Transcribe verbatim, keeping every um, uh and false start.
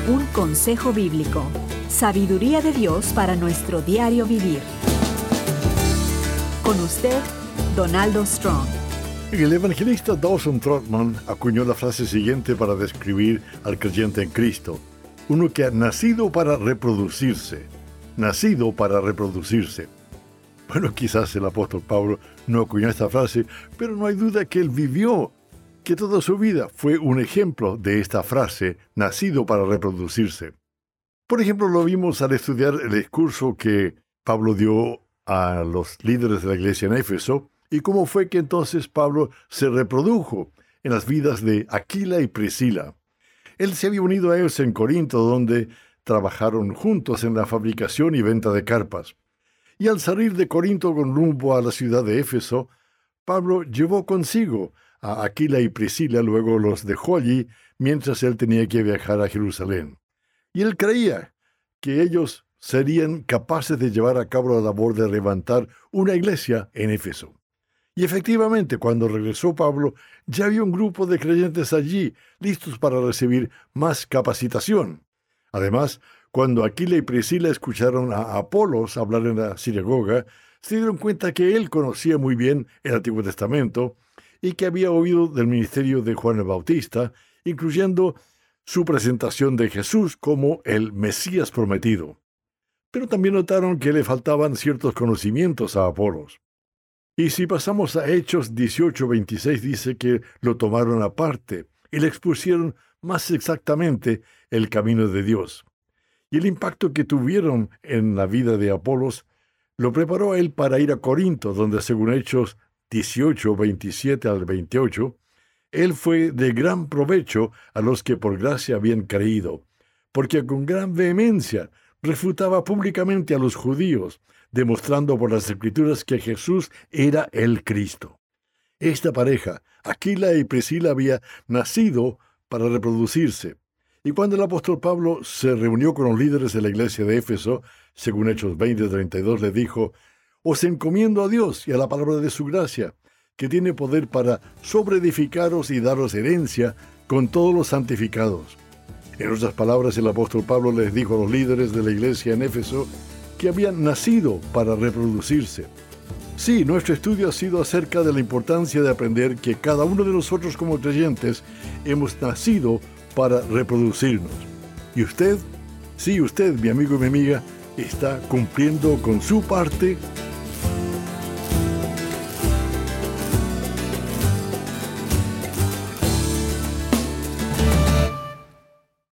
Un consejo bíblico. Sabiduría de Dios para nuestro diario vivir. Con usted, Donaldo Strong. El evangelista Dawson Trotman acuñó la frase siguiente para describir al creyente en Cristo: uno que ha nacido para reproducirse. Nacido para reproducirse. Bueno, quizás el apóstol Pablo no acuñó esta frase, pero no hay duda que él vivió, que toda su vida fue un ejemplo de esta frase, nacido para reproducirse. Por ejemplo, lo vimos al estudiar el discurso que Pablo dio a los líderes de la iglesia en Éfeso, y cómo fue que entonces Pablo se reprodujo en las vidas de Aquila y Priscila. Él se había unido a ellos en Corinto, donde trabajaron juntos en la fabricación y venta de carpas. Y al salir de Corinto con rumbo a la ciudad de Éfeso, Pablo llevó consigo a Aquila y Priscila, luego los dejó allí mientras él tenía que viajar a Jerusalén. Y él creía que ellos serían capaces de llevar a cabo la labor de levantar una iglesia en Éfeso. Y efectivamente, cuando regresó Pablo, ya había un grupo de creyentes allí, listos para recibir más capacitación. Además, cuando Aquila y Priscila escucharon a Apolos hablar en la sinagoga, se dieron cuenta que él conocía muy bien el Antiguo Testamento y que había oído del ministerio de Juan el Bautista, incluyendo su presentación de Jesús como el Mesías prometido. Pero también notaron que le faltaban ciertos conocimientos a Apolos. Y si pasamos a Hechos dieciocho veintiséis, dice que lo tomaron aparte y le expusieron más exactamente el camino de Dios. Y el impacto que tuvieron en la vida de Apolos lo preparó a él para ir a Corinto, donde según Hechos dieciocho veintisiete al veintiocho, él fue de gran provecho a los que por gracia habían creído, porque con gran vehemencia refutaba públicamente a los judíos, demostrando por las Escrituras que Jesús era el Cristo. Esta pareja, Aquila y Priscila, había nacido para reproducirse. Y cuando el apóstol Pablo se reunió con los líderes de la iglesia de Éfeso, según Hechos veinte treinta y dos, le dijo: «Os encomiendo a Dios y a la palabra de su gracia, que tiene poder para sobreedificaros y daros herencia con todos los santificados». En otras palabras, el apóstol Pablo les dijo a los líderes de la iglesia en Éfeso que habían nacido para reproducirse. Sí, nuestro estudio ha sido acerca de la importancia de aprender que cada uno de nosotros como creyentes hemos nacido para reproducirnos. ¿Y usted? Sí, usted, mi amigo y mi amiga, está cumpliendo con su parte.